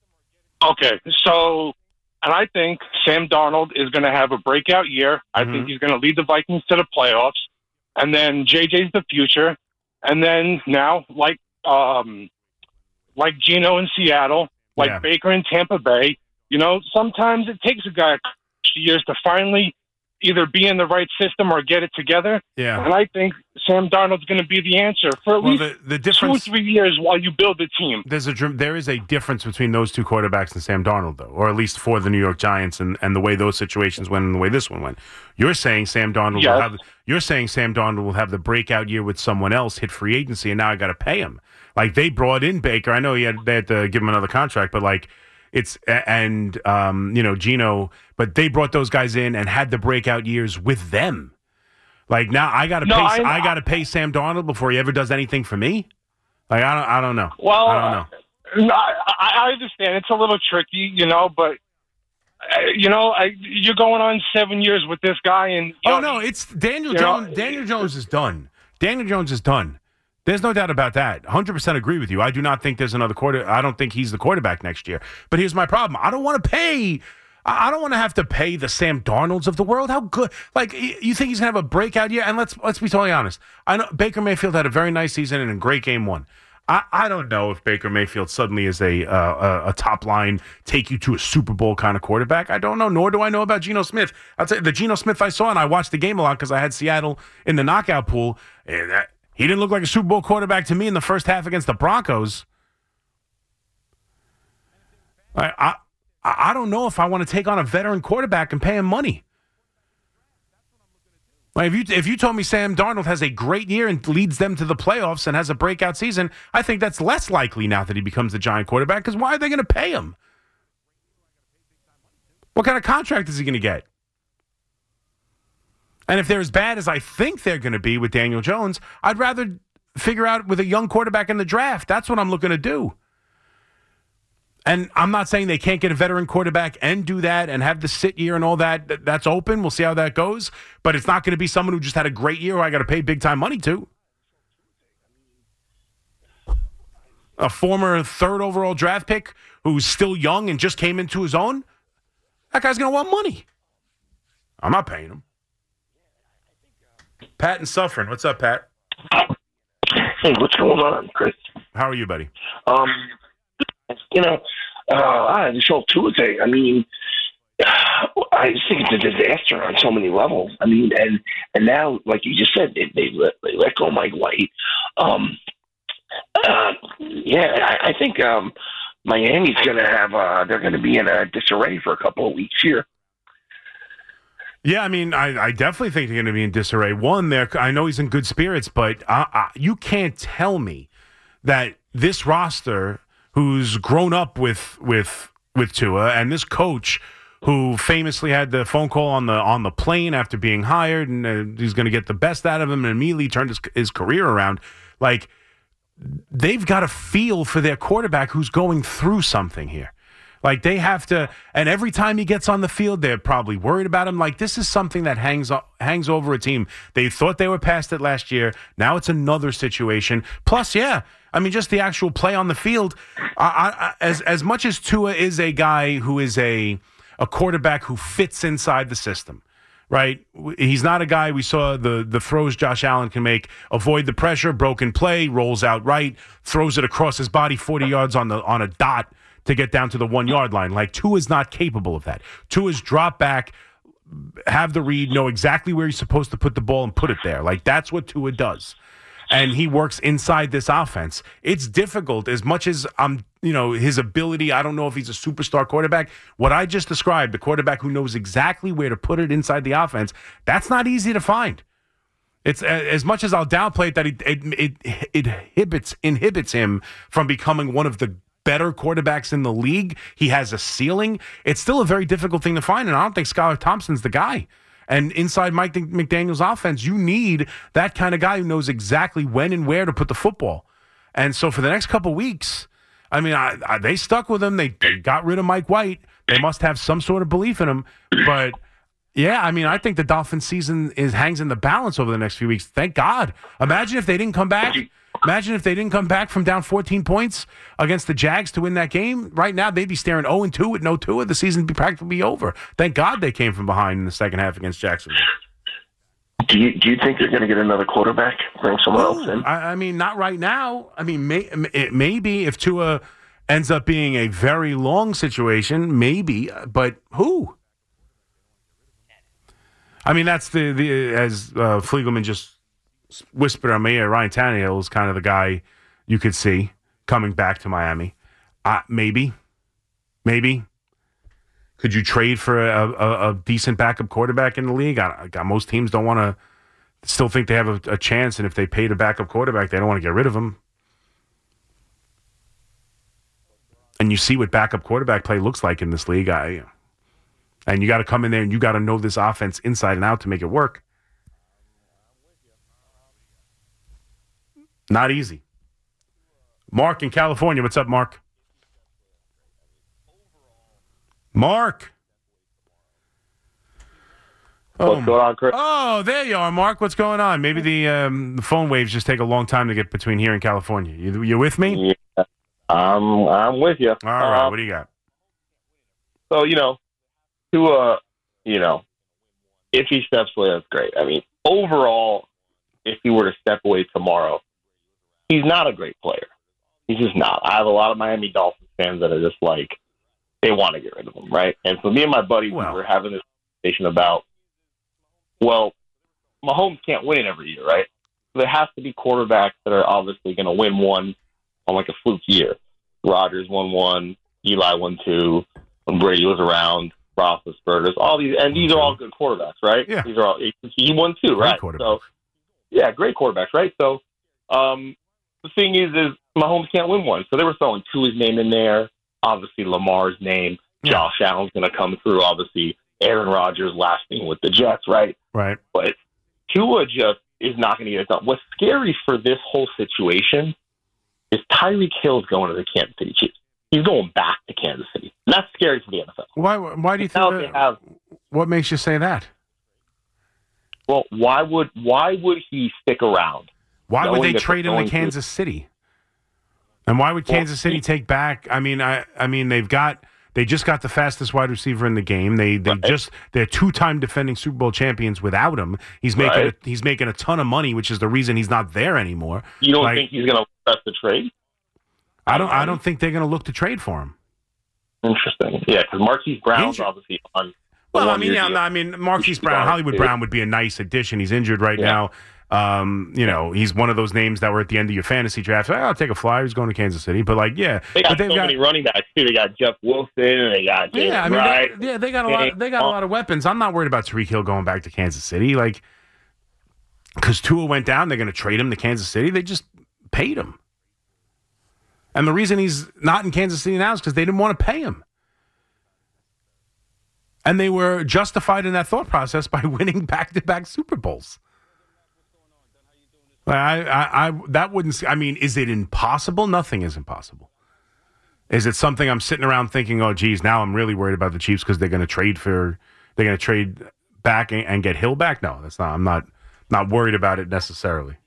Okay, so and I think Sam Darnold is going to have a breakout year. I Mm-hmm. think he's going to lead the Vikings to the playoffs, and then J J's the future, and then now like um like Geno in Seattle, like Yeah. Baker in Tampa Bay. You know, sometimes it takes a guy a couple years to finally either be in the right system or get it together. Yeah. And I think Sam Darnold's going to be the answer for at Well, least the, the two or difference three years while you build the team. there's a dr- there is a difference between those two quarterbacks and Sam Darnold, though, or at least for the New York Giants and, and the way those situations went and the way this one went. You're saying Sam Darnold Yes. will have you're saying Sam Darnold will have the breakout year with someone else, hit free agency, and now I got to pay him. Like they brought in Baker. I know he had they had to give him another contract, but like it's and um, you know Geno, but they brought those guys in and had the breakout years with them. Like now, I got to No, pay. I- I, got to pay Sam Darnold before he ever does anything for me. Like I don't. I don't know. Well, I don't know. uh, I, I understand it's a little tricky, you know, but uh, you know, I, you're going on seven years with this guy, and you Oh know, no, it's Daniel you Jones. know, Daniel Jones is done. Daniel Jones is done. There's no doubt about that. one hundred percent agree with you. I do not think there's another quarter. I don't think he's the quarterback next year. But here's my problem. I don't want to pay. I I don't want to have to pay the Sam Darnolds of the world. How good? Like y- you think he's gonna have a breakout year? And let's let's be totally honest. I know Baker Mayfield had a very nice season and a great game one. I, I don't know if Baker Mayfield suddenly is a, uh, a a top line take you to a Super Bowl kind of quarterback. I don't know. Nor do I know about Geno Smith. I'll tell you, the Geno Smith I saw and I watched the game a lot because I had Seattle in the knockout pool. And that, he didn't look like a Super Bowl quarterback to me in the first half against the Broncos. I I, I don't know if I want to take on a veteran quarterback and pay him money. Like if you if you told me Sam Darnold has a great year and leads them to the playoffs and has a breakout season, I think that's less likely now that he becomes the Giant quarterback because why are they going to pay him? What kind of contract is he going to get? And if they're as bad as I think they're going to be with Daniel Jones, I'd rather figure out with a young quarterback in the draft. That's what I'm looking to do. And I'm not saying they can't get a veteran quarterback and do that and have the sit year and all that. That's open. We'll see how that goes. But it's not going to be someone who just had a great year who I got to pay big time money to. A former third overall draft pick who's still young and just came into his own. That guy's going to want money. I'm not paying him. Pat and Suffering. What's up, Pat? Hey, what's going on, Chris? How are you, buddy? Um, you know, uh, this whole Tua thing, I mean, I just think it's a disaster on so many levels. I mean, and and now, like you just said, they, they, let, they let go Mike White. Um, uh, yeah, I, I think um, Miami's going to have, uh, they're going to be in a disarray for a couple of weeks here. Yeah, I mean, I, I definitely think they're going to be in disarray. One, there, I know he's in good spirits, but uh, uh, you can't tell me that this roster, who's grown up with with with Tua, and this coach, who famously had the phone call on the on the plane after being hired, and uh, he's going to get the best out of him, and immediately turned his, his career around. Like, they've got a feel for their quarterback who's going through something here. Like, they have to, and every time he gets on the field, they're probably worried about him. Like, this is something that hangs hangs over a team. They thought they were past it last year. Now it's another situation. Plus, yeah, I mean, just the actual play on the field. I, I, as as much as Tua is a guy who is a a quarterback who fits inside the system, right? He's not a guy, we saw the the throws Josh Allen can make, avoid the pressure, broken play, rolls out right, throws it across his body forty yards on the on a dot to get down to the one-yard line. Like, Tua's not capable of that. Tua's drop back, have the read, know exactly where he's supposed to put the ball and put it there. Like, that's what Tua does. And he works inside this offense. It's difficult as much as, um, you know, his ability. I don't know if he's a superstar quarterback. What I just described, the quarterback who knows exactly where to put it inside the offense, that's not easy to find. It's as much as I'll downplay it that it, it, it, it inhibits, inhibits him from becoming one of the better quarterbacks in the league. He has a ceiling. It's still a very difficult thing to find, and I don't think Skylar Thompson's the guy. And inside Mike McDaniel's offense, you need that kind of guy who knows exactly when and where to put the football. And so for the next couple weeks, I mean, I, I, they stuck with him. They, they got rid of Mike White. They must have some sort of belief in him. But, yeah, I mean, I think the Dolphins season is hangs in the balance over the next few weeks. Thank God. Imagine if they didn't come back. Imagine if they didn't come back from down fourteen points against the Jags to win that game. Right now, they'd be staring oh and two with no Tua. The season would be practically over. Thank God they came from behind in the second half against Jacksonville. Do you do you think they're going to get another quarterback? Bring someone oh, else in? I, I mean, not right now. I mean, may, it maybe if Tua ends up being a very long situation, maybe. But who? I mean, that's the the as uh, Fliegelman just whispered on me. Ryan Tannehill is kind of the guy you could see coming back to Miami. Uh, maybe, maybe. Could you trade for a, a, a decent backup quarterback in the league? I, I, most teams don't want to. Still think they have a, a chance, and if they paid a backup quarterback, they don't want to get rid of him. And you see what backup quarterback play looks like in this league. I, and you got to come in there and you got to know this offense inside and out to make it work. Not easy. Mark in California. What's up, Mark? Mark. What's oh, going on, Chris? Oh, there you are, Mark. What's going on? Maybe the, um, the phone waves just take a long time to get between here and California. You, you with me? Yeah, I'm, I'm with you. All right. Um, what do you got? So, you know, to, uh, you know, if he steps away, that's great. I mean, overall, if he were to step away tomorrow, he's not a great player. He's just not. I have a lot of Miami Dolphins fans that are just like, they want to get rid of him, right? And so me and my buddies well, we were having this conversation about, well, Mahomes can't win it every year, right? So there has to be quarterbacks that are obviously going to win one on like a fluke year. Rodgers won one, Eli won two, when Brady was around, Roethlisberger, all these, and these are all good quarterbacks, right? Yeah. These are all, he won two, right? So, yeah, great quarterbacks, right? So, um, the thing is, is Mahomes can't win one. So they were throwing Tua's name in there, obviously Lamar's name, yeah. Josh Allen's going to come through, obviously Aaron Rodgers lasting with the Jets, right? Right. But Tua just is not going to get it done. What's scary for this whole situation is Tyreek Hill's going to the Kansas City Chiefs. He's going back to Kansas City. And that's scary for the N F L. Why? Why do you think now that? They have, what makes you say that? Well, why would why would he stick around? Why would they trade him to to Kansas City? And why would Kansas City take back? I mean, I I mean they've got they just got the fastest wide receiver in the game. They they right. just they're two-time defending Super Bowl champions without him. He's making right. a, he's making a ton of money, which is the reason he's not there anymore. You don't like, think he's going to press the trade? I don't I don't think they're going to look to trade for him. Interesting. Yeah, because Marquise Brown's Injured. obviously on. Well, I mean, yeah, I mean, Marquise Brown, Hollywood Brown would be a nice addition. He's injured right yeah. now. Um, you know, he's one of those names that were at the end of your fantasy draft. Oh, I'll take a flyer. He's going to Kansas City. But, like, yeah. They got but they've so got, many running backs, too. They got Jeff Wilson. They got James yeah, I mean, Wright. they, yeah, they got a lot. They got a lot of weapons. I'm not worried about Tyreek Hill going back to Kansas City. Like, because Tua went down, they're going to trade him to Kansas City. They just paid him. And the reason he's not in Kansas City now is because they didn't want to pay him. And they were justified in that thought process by winning back-to-back Super Bowls. I, I, I, that wouldn't. I mean, is it impossible? Nothing is impossible. Is it something I'm sitting around thinking, oh, geez, now I'm really worried about the Chiefs because they're going to trade for, they're going to trade back and, and get Hill back? No, that's not. I'm not, not worried about it necessarily.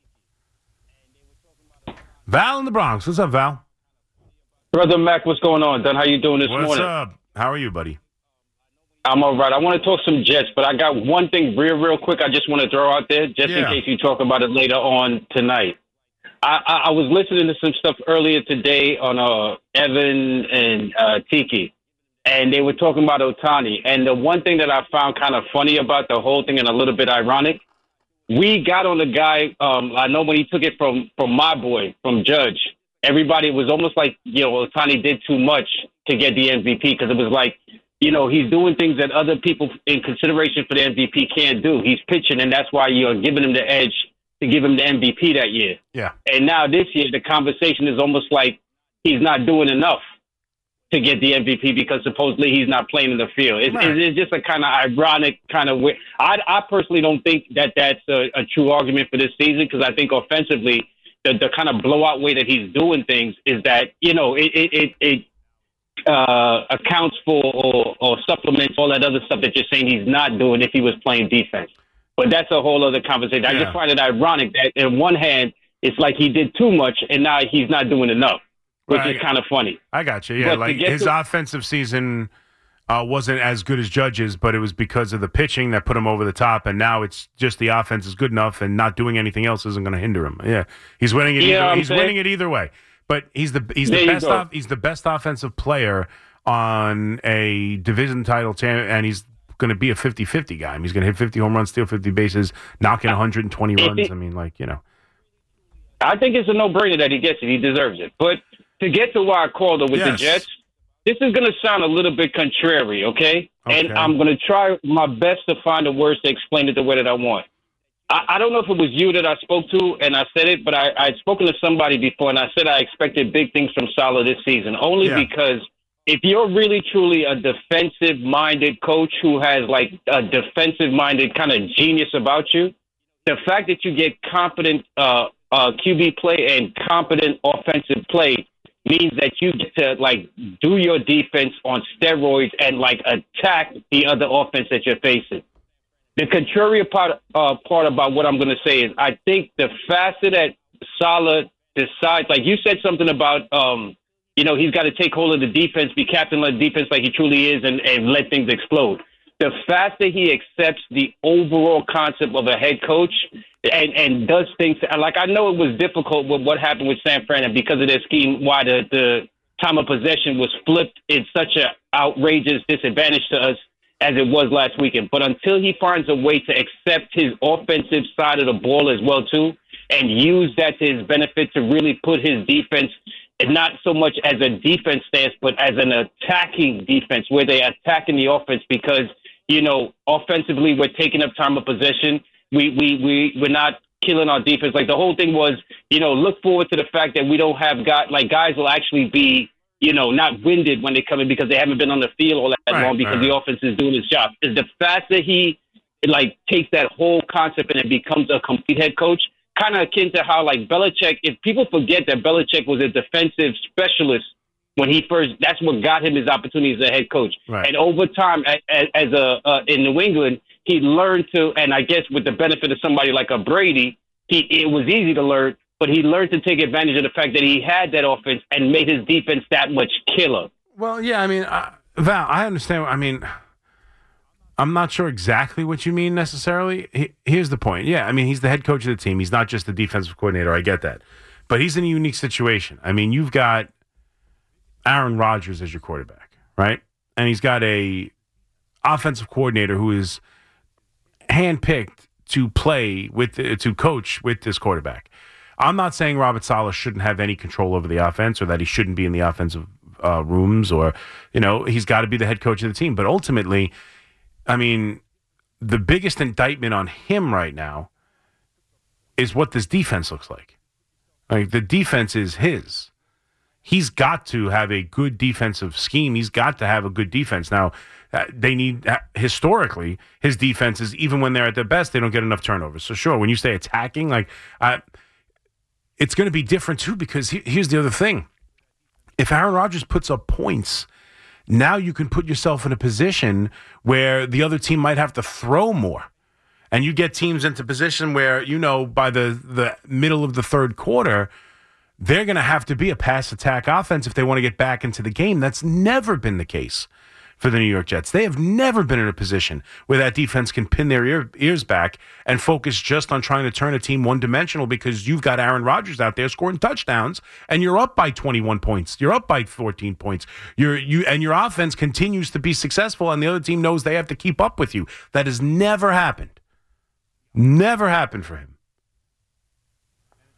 Val in the Bronx, what's up, Val? Brother Mac, what's going on? Don, how you doing this what's morning? What's up? How are you, buddy? I'm all right. I want to talk some Jets, but I got one thing real, real quick I just want to throw out there, just yeah. in case you talk about it later on tonight. I, I, I was listening to some stuff earlier today on uh, Evan and uh, Tiki, and they were talking about Ohtani. And the one thing that I found kind of funny about the whole thing and a little bit ironic, we got on the guy, um, I know when he took it from, from my boy, from Judge, everybody was almost like, you know, Ohtani did too much to get the M V P because it was like, you know, he's doing things that other people in consideration for the M V P can't do. He's pitching, and that's why you're giving him the edge to give him the M V P that year. Yeah. And now this year, the conversation is almost like he's not doing enough to get the M V P because supposedly he's not playing in the field. It's, Right. it's just a kind of ironic kind of way. I, I personally don't think that that's a, a true argument for this season because I think offensively, the, the kind of blowout way that he's doing things is that, you know, it it, it, it uh, accounts for or, or supplements all that other stuff that you're saying he's not doing if he was playing defense. But that's a whole other conversation. I Yeah. just find it ironic that in one hand, it's like he did too much and now he's not doing enough, which Right. is kind of funny. I got you. Yeah, But to like get his to- offensive season uh, wasn't as good as Judge's, but it was because of the pitching that put him over the top, and now it's just the offense is good enough, and not doing anything else isn't going to hinder him. Yeah, he's winning it. You know Either, what I'm he's saying? winning it either way. But he's the he's There the you best go. off, he's the best offensive player on a division title champ, and he's going to be a fifty-fifty guy. I mean, he's going to hit fifty home runs, steal fifty bases, knock in one hundred twenty If runs. it- I mean, like, you know. I think it's a no-brainer that he gets it. He deserves it. But to get to why I called him with the Yes. Jets, this is going to sound a little bit contrary, okay? And Okay. I'm going to try my best to find the words to explain it the way that I want. I, I don't know if it was you that I spoke to and I said it, but I, I'd spoken to somebody before and I said I expected big things from Saleh this season, only Yeah. because if you're really truly a defensive-minded coach who has like a defensive-minded kind of genius about you, the fact that you get competent uh, uh, Q B play and competent offensive play means that you get to like do your defense on steroids and like attack the other offense that you're facing. The contrary part, uh, part about what I'm going to say is I think the faster that Saleh decides, like you said something about, um, you know, he's got to take hold of the defense, be captain of the defense like he truly is, and, and let things explode. The faster he accepts the overall concept of a head coach and, and does things, like I know it was difficult with what happened with San Fran, and because of their scheme, why the, the time of possession was flipped in such an outrageous disadvantage to us as it was last weekend. But until he finds a way to accept his offensive side of the ball as well, too, and use that to his benefit to really put his defense not so much as a defense stance, but as an attacking defense where they're attacking the offense because, you know, offensively we're taking up time of possession. We, we, we, we're not killing our defense. Like the whole thing was, you know, look forward to the fact that we don't have guys, like guys will actually be, you know, not winded when they come in because they haven't been on the field all that Right, long because right. the offense is doing its job. Is the faster he like takes that whole concept and it becomes a complete head coach, kind of akin to how like Belichick, if people forget that Belichick was a defensive specialist when he first, that's what got him his opportunity as a head coach. Right. And over time, as, as a uh, in New England, he learned to, and I guess with the benefit of somebody like a Brady, he it was easy to learn, but he learned to take advantage of the fact that he had that offense and made his defense that much killer. Well, yeah, I mean, uh, Val, I understand. I mean, I'm not sure exactly what you mean necessarily. He, here's the point. Yeah, I mean, he's the head coach of the team. He's not just the defensive coordinator. I get that. But he's in a unique situation. I mean, you've got Aaron Rodgers as your quarterback, right? And he's got a offensive coordinator who is handpicked to play with, to coach with this quarterback. I'm not saying Robert Saleh shouldn't have any control over the offense or that he shouldn't be in the offensive uh, rooms or, you know, he's got to be the head coach of the team. But ultimately, I mean, the biggest indictment on him right now is what this defense looks like. Like, the defense is his. He's got to have a good defensive scheme. He's got to have a good defense. Now, uh, they need, uh, historically, his defenses, even when they're at their best, they don't get enough turnovers. So, sure, when you say attacking, like, uh, it's going to be different, too, because he, here's the other thing. If Aaron Rodgers puts up points, now you can put yourself in a position where the other team might have to throw more. And you get teams into position where, you know, by the, the middle of the third quarter, they're going to have to be a pass attack offense if they want to get back into the game. That's never been the case for the New York Jets. They have never been in a position where that defense can pin their ear, ears back and focus just on trying to turn a team one-dimensional because you've got Aaron Rodgers out there scoring touchdowns and you're up by twenty-one points. You're up by fourteen points. You're you and your offense continues to be successful and the other team knows they have to keep up with you. That has never happened. Never happened for him.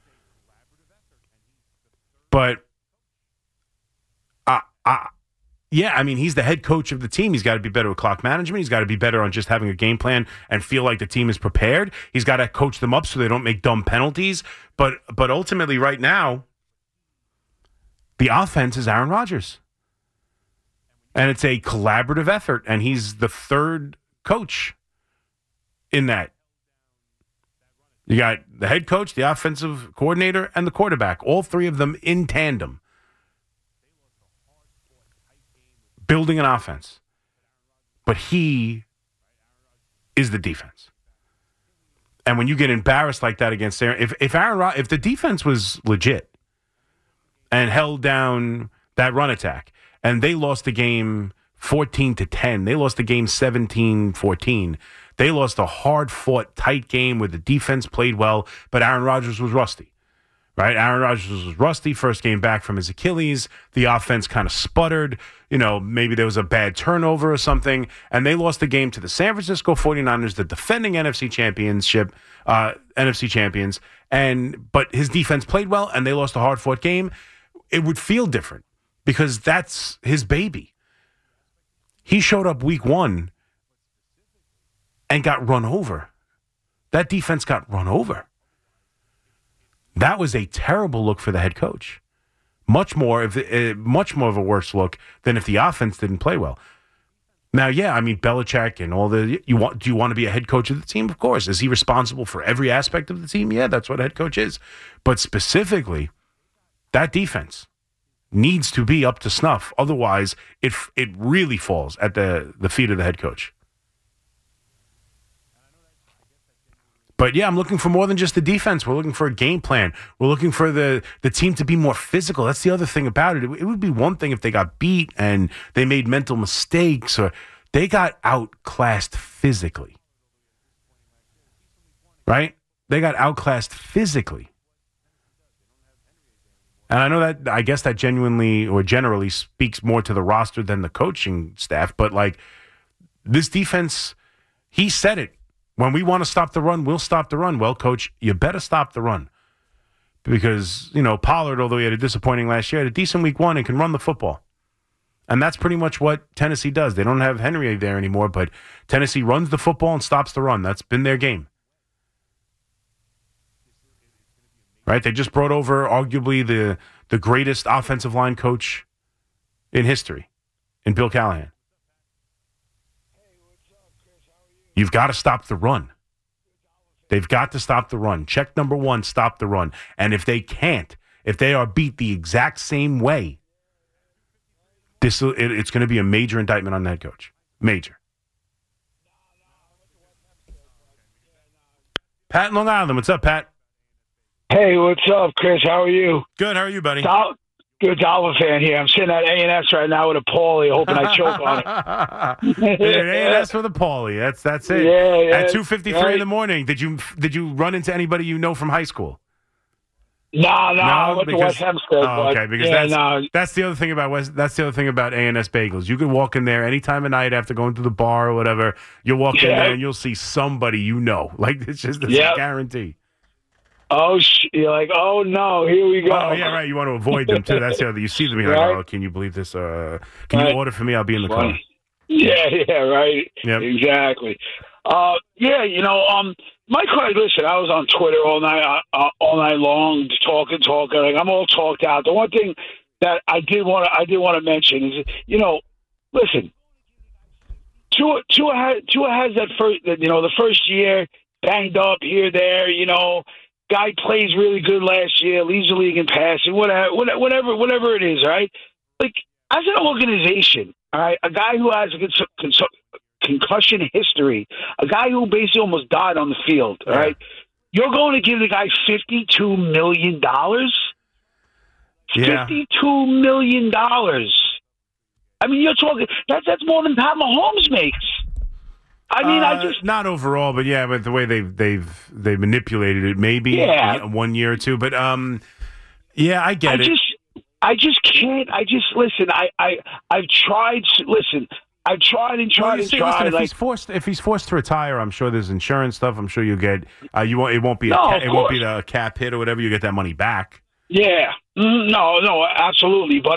But I, I, Yeah, I mean, he's the head coach of the team. He's got to be better with clock management. He's got to be better on just having a game plan and feel like the team is prepared. He's got to coach them up so they don't make dumb penalties. But but ultimately, right now, the offense is Aaron Rodgers. And it's a collaborative effort, and he's the third coach in that. You got the head coach, the offensive coordinator, and the quarterback, all three of them in tandem, building an offense. But he is the defense. And when you get embarrassed like that against Aaron, if if Aaron Rod- if the defense was legit and held down that run attack, and they lost the game fourteen to ten, they lost the game seventeen fourteen. They lost a hard-fought, tight game where the defense played well, but Aaron Rodgers was rusty. Right? Aaron Rodgers was rusty, first game back from his Achilles. The offense kind of sputtered. You know, maybe there was a bad turnover or something, and they lost the game to the San Francisco forty-niners, the defending N F C championship, uh, N F C champions. And but his defense played well, and they lost a hard-fought game. It would feel different because that's his baby. He showed up week one and got run over. That defense got run over. That was a terrible look for the head coach. Much more, if uh, much more of a worse look than if the offense didn't play well. Now, yeah, I mean Belichick and all the. You want? Do you want to be a head coach of the team? Of course. Is he responsible for every aspect of the team? Yeah, that's what a head coach is. But specifically, that defense needs to be up to snuff. Otherwise, it it really falls at the the feet of the head coach. But, yeah, I'm looking for more than just the defense. We're looking for a game plan. We're looking for the, the team to be more physical. That's the other thing about it. It, it would be one thing if they got beat and they made mental mistakes or they got outclassed physically. Right? They got outclassed physically. And I know that, I guess that genuinely or generally speaks more to the roster than the coaching staff. But, like, this defense, he said it. When we want to stop the run, we'll stop the run. Well, coach, you better stop the run. Because, you know, Pollard, although he had a disappointing last year, had a decent week one and can run the football. And that's pretty much what Tennessee does. They don't have Henry there anymore, but Tennessee runs the football and stops the run. That's been their game. Right? They just brought over arguably the, the greatest offensive line coach in history, in Bill Callahan. You've got to stop the run. They've got to stop the run. Check number one, stop the run. And if they can't, if they are beat the exact same way, this it, it's going to be a major indictment on the head coach. Major. Pat in Long Island. What's up, Pat? Hey, what's up, Chris? How are you? Good. How are you, buddy? Dol- Good Dolphin fan here. I'm sitting at A and S right now with a Paulie, hoping I choke on it. A and S for the Paulie. That's that's it. Yeah, yeah. At two fifty-three right. in the morning, did you did you run into anybody you know from high school? No, no, no I went because, to West Hempstead. Oh, okay, because yeah, that's no. that's the other thing about West. That's the other thing about A and S Bagels. You could walk in there any time of night after going to the bar or whatever. You'll walk yeah. in there and you'll see somebody you know. Like it's just it's yep. a guarantee. Oh, sh- you're like, oh no, here we go. Oh yeah, right. You want to avoid them too. That's the other. You see them, you're right? like, oh, can you believe this? Uh, can right. you order for me? I'll be in the car. Yeah, yeah, right. Yep. Exactly. Uh, yeah, you know, um, my question. Listen, I was on Twitter all night, uh, all night long, talking, talking. Like I'm all talked out. The one thing that I did want to, I did want to mention is, you know, listen, Tua, Tua, has, Tua has that first, you know, the first year banged up here, there, you know. Guy plays really good last year, leads the league in passing, whatever, whatever, whatever it is, right? Like, as an organization, all right, a guy who has a cons- cons- concussion history, a guy who basically almost died on the field, all right? You're going to give the guy fifty-two million dollars? Yeah. fifty-two million dollars. I mean, you're talking, that's, that's more than Pat Mahomes makes. I mean, uh, I just not overall, but yeah, but the way they've they've they manipulated it, maybe yeah. one year or two, but um, yeah, I get I it. Just, I just can't. I just listen. I I I've tried. Listen, I've tried and tried well, and see, tried. Listen, if like, he's forced, if he's forced to retire, I'm sure there's insurance stuff. I'm sure you get. Uh, you won't. It won't be. No, a ca- of it won't course. be the cap hit or whatever. You get that money back. Yeah. Mm, no. No. Absolutely. But uh,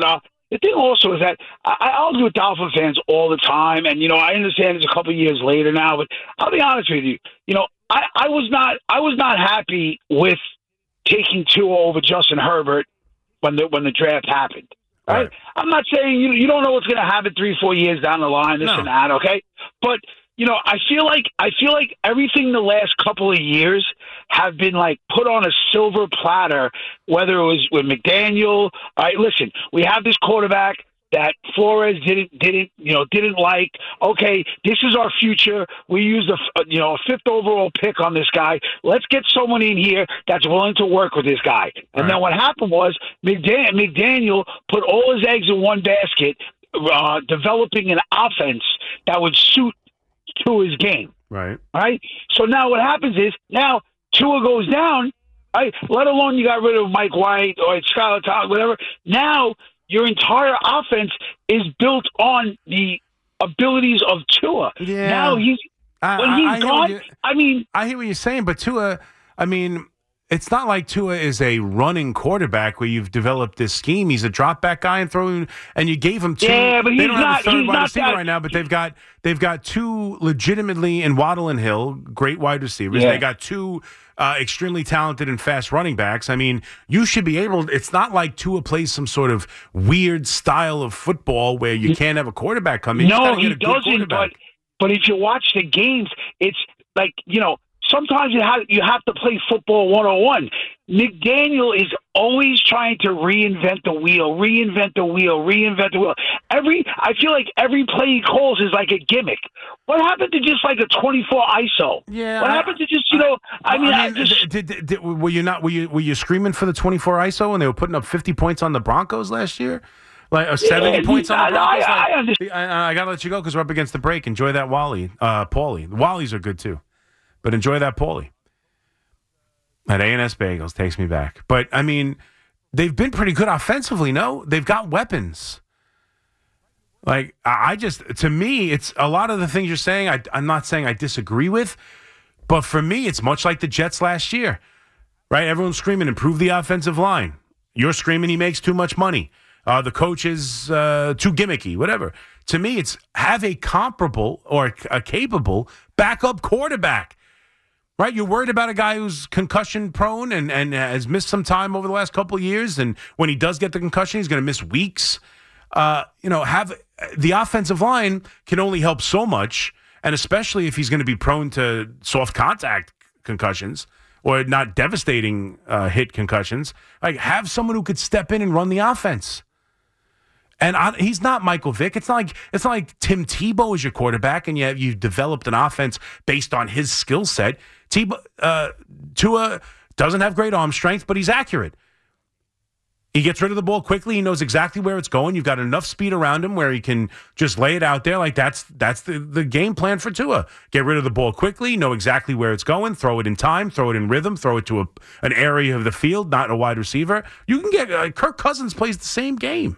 the thing also is that I, I argue with Dolphin fans all the time, and you know I understand it's a couple of years later now, but I'll be honest with you. You know, I, I was not I was not happy with taking Tua over Justin Herbert when the when the draft happened. Right? right. I'm not saying you you don't know what's going to happen three four years down the line, this no. and that. Okay, but you know I feel like I feel like everything the last couple of years have been like put on a silver platter. Whether it was with McDaniel, all right. Listen, we have this quarterback that Flores didn't didn't you know didn't like. Okay, this is our future. We used a you know a fifth overall pick on this guy. Let's get someone in here that's willing to work with this guy. And right. then what happened was McDaniel, McDaniel put all his eggs in one basket, uh, developing an offense that would suit to his game. Right. Right. So now what happens is now Tua goes down. Right. Let alone you got rid of Mike White or Skylar Thompson, whatever. Now your entire offense is built on the abilities of Tua. Yeah. Now he's I, when I, he's I gone. I mean, I hear what you're saying, but Tua, I mean, it's not like Tua is a running quarterback where you've developed this scheme. He's a drop back guy and throwing, and you gave him two. Yeah, but he's they don't not. have a third he's wide not receiver that, right now, but they've got they've got two legitimately in Waddle and Hill, great wide receivers. Yeah. They got two. Uh, extremely talented and fast running backs. I mean, you should be able. It's not like Tua plays some sort of weird style of football where you can't have a quarterback come in. No, he doesn't. But but if you watch the games, it's like you know. Sometimes you have you have to play football one oh one. McDaniel is always trying to reinvent the wheel, reinvent the wheel, reinvent the wheel. Every I feel like every play he calls is like a gimmick. What happened to just like a twenty-four I S O? Yeah. What happened to just you know? I, I mean, I mean just, did, did, did, were you not were you were you screaming for the twenty-four I S O when they were putting up fifty points on the Broncos last year? Like uh, seventy yeah, points on the Broncos. I, I, I, like, I, I gotta let you go because we're up against the break. Enjoy that Wally, uh, Paulie. The Wallies are good too. But enjoy that Paulie. That A and S Bagels takes me back. But, I mean, they've been pretty good offensively, no? They've got weapons. Like, I just, to me, it's a lot of the things you're saying, I, I'm not saying I disagree with, but for me, it's much like the Jets last year, right? Everyone's screaming, improve the offensive line. You're screaming he makes too much money. Uh, the coach is uh, too gimmicky, whatever. To me, it's have a comparable or a capable backup quarterback. Right, you're worried about a guy who's concussion prone and, and has missed some time over the last couple of years, and when he does get the concussion, he's going to miss weeks. Uh, you know, have the offensive line can only help so much, and especially if he's going to be prone to soft contact concussions or not devastating uh, hit concussions. Like, have someone who could step in and run the offense. And I, he's not Michael Vick. It's not like it's not like Tim Tebow is your quarterback, and you have, you've developed an offense based on his skill set. Tebow, uh, Tua doesn't have great arm strength, but he's accurate. He gets rid of the ball quickly. He knows exactly where it's going. You've got enough speed around him where he can just lay it out there. Like that's that's the, the game plan for Tua. Get rid of the ball quickly, know exactly where it's going, throw it in time, throw it in rhythm, throw it to a, an area of the field, not a wide receiver. You can get uh, Kirk Cousins plays the same game.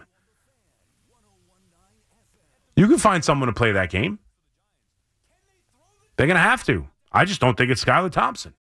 You can find someone to play that game. They're going to have to. I just don't think it's Skylar Thompson.